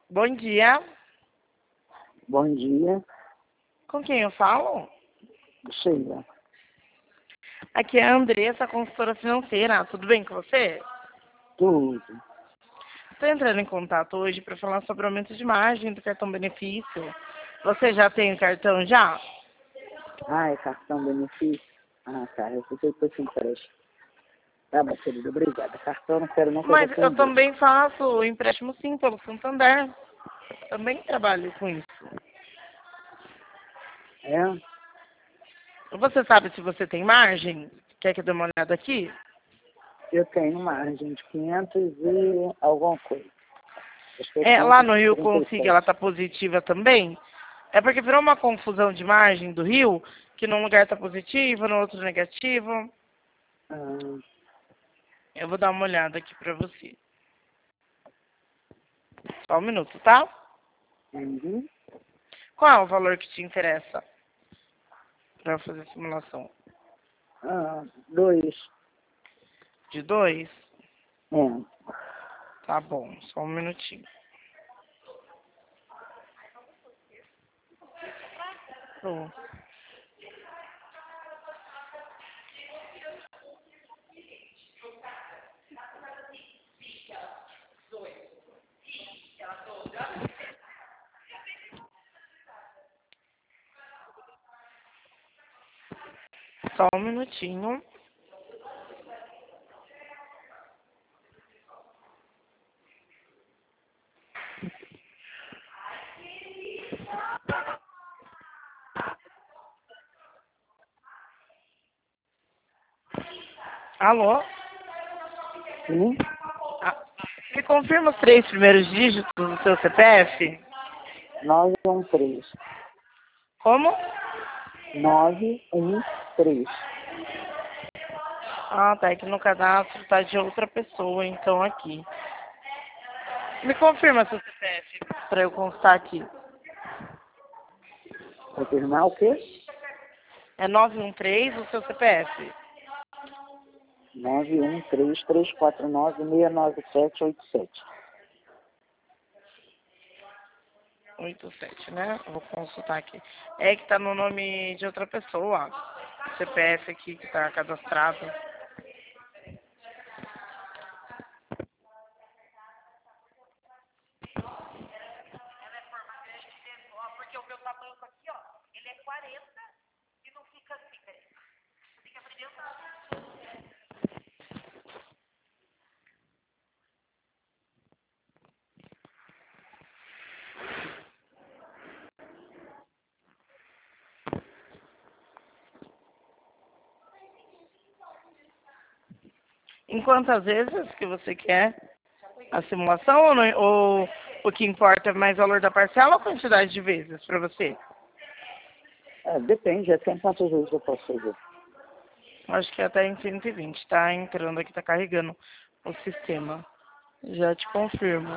Bom dia. Bom dia, Com quem eu falo? Sheila. Aqui é a Andressa, consultora financeira. Tudo bem com você? Tudo. Estou entrando em contato hoje para falar sobre o aumento de margem do cartão benefício. Você já tem o cartão já? Ah, é cartão benefício? Ah, tá. Eu fiquei com esse empréstimo. Tá bom, querido. Obrigada. Cartão não quero não que eu já Mas eu tenho dois. também faço empréstimo sim pelo Santander. Também trabalho com isso. É? Você sabe se você tem margem? Quer que eu dê uma olhada aqui? Eu tenho margem de 500 e alguma coisa. Acho que é Lá no Rio Consiga, ela 537. está positiva também? É porque virou uma confusão de margem do Rio, que num lugar está positivo, no outro negativo. Ah, Eu vou dar uma olhada aqui para você. Só um minuto, tá? uhum. Qual é o valor que te interessa para fazer a simulação? Dois. De 2? É. Tá bom, só um minutinho. Pronto. Só um minutinho. Alô? Sim? Ah, me confirma os 3 primeiros dígitos do seu CPF? 913. Como? 913. Ah, tá. É que no cadastro tá de outra pessoa, então aqui. Me confirma seu CPF para eu constar aqui. Confirmar o quê? É 913 o seu CPF? 913-349-69787. 87, né? Eu vou consultar aqui. É que tá no nome de outra pessoa. CPF aqui que tá cadastrado. Em quantas vezes que você quer a simulação ou o que importa é mais o valor da parcela ou a quantidade de vezes para você? Depende, até quantas vezes eu posso fazer. Acho que até em 120. Tá entrando aqui, tá carregando o sistema. Já te confirmo.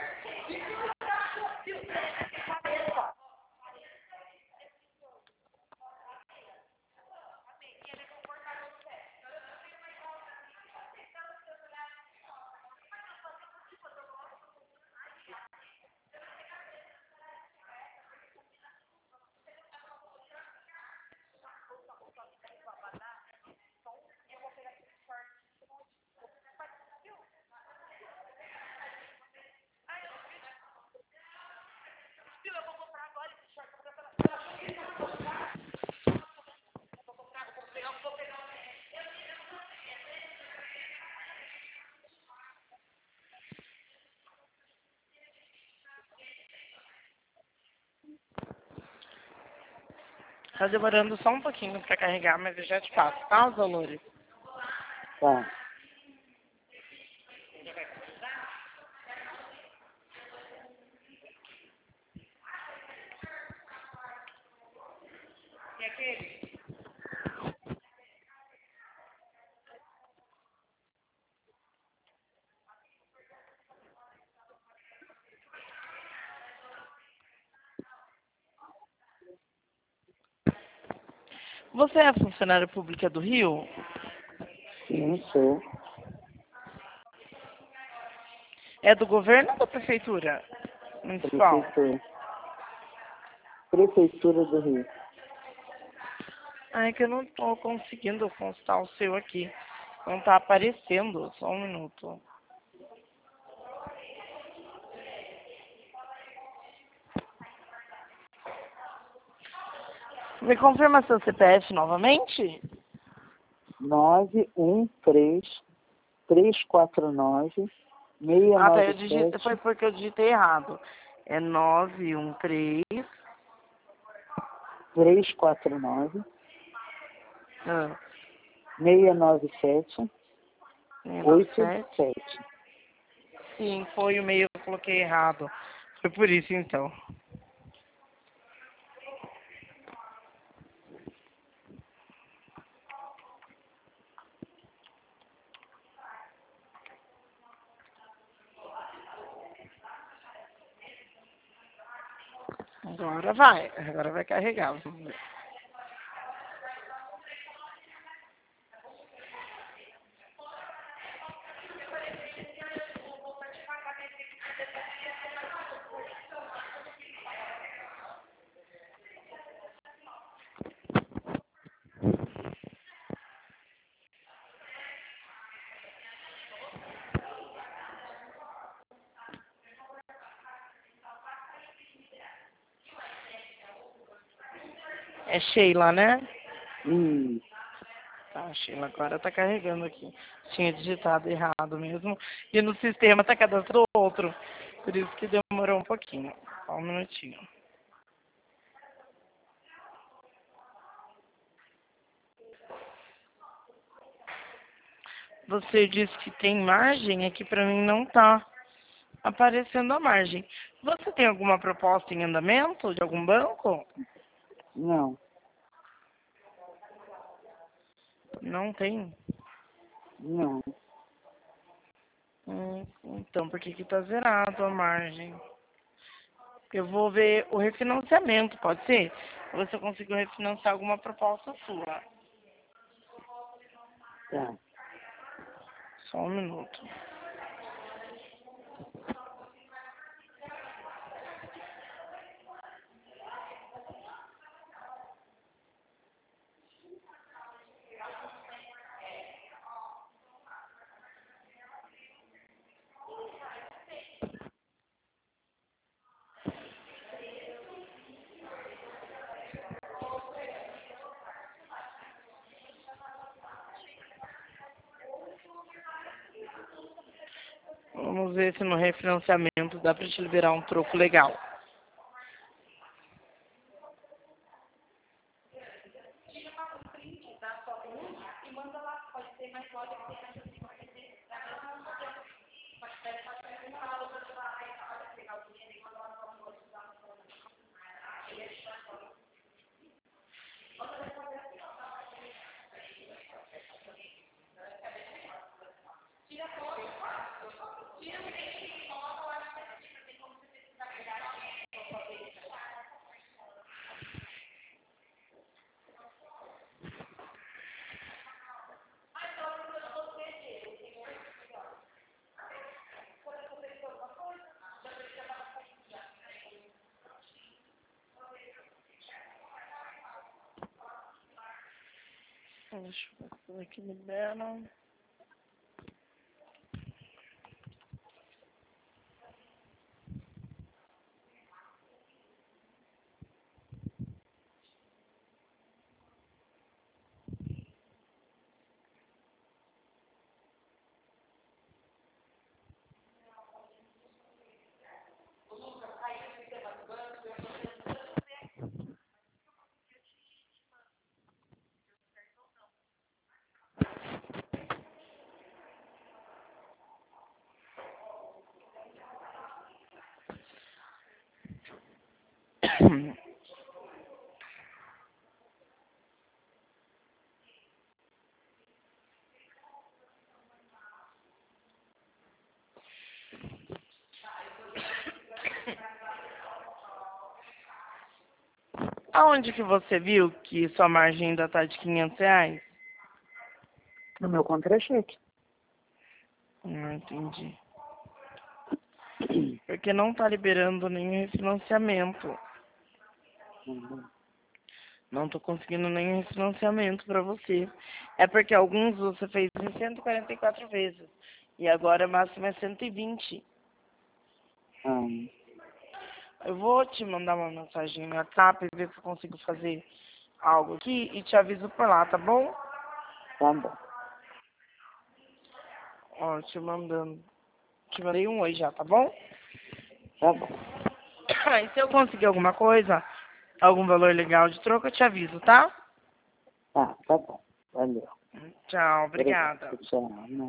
Tá demorando só um pouquinho para carregar, mas eu já te passo, tá, os valores? Tá. Você é funcionária pública do Rio? Sim, sou. É do governo ou da prefeitura? Municipal. Prefeitura do Rio. Ai, que eu não tô conseguindo constar o seu aqui. Não tá aparecendo. Só um minuto. Me confirma seu CPF novamente? 913-349-697. Ah, tá. Foi porque eu digitei errado. É 913. 349 Ah, 697 697. 87. Sim, foi o meio que eu coloquei errado. Foi por isso, então. Agora vai carregar. Vamos ver. É Sheila, né? Tá, Sheila, agora tá carregando aqui. Tinha digitado errado mesmo. E no sistema tá cadastrou outro. Por isso que demorou um pouquinho. Só um minutinho. Você disse que tem margem, aqui pra mim não tá aparecendo a margem. Você tem alguma proposta em andamento de algum banco? Não, Não tem. não. Então, por que que tá zerado a margem? Eu vou ver o refinanciamento, pode ser? Você conseguiu refinanciar alguma proposta sua. Tá. Só um minuto. Vamos ver se no refinanciamento dá pra te liberar um troco legal. Deixa eu ver se aqui libera. Aonde que você viu que sua margem ainda tá de R$ 500? No meu contra-cheque. Entendi. Porque não tá liberando nenhum refinanciamento. Uhum. Não tô conseguindo nenhum refinanciamento pra você. É porque alguns você fez em 144 vezes. E agora a máxima é 120. Hum. Eu vou te mandar uma mensagem no WhatsApp e ver se eu consigo fazer algo aqui e te aviso por lá, tá bom? Tá bom. Ó, te mandando. Te mandei um oi já, tá bom? Tá bom. E se eu conseguir alguma coisa, algum valor legal de troca, eu te aviso, tá? Tá bom. Valeu. Tchau, obrigada. Obrigado. Tchau.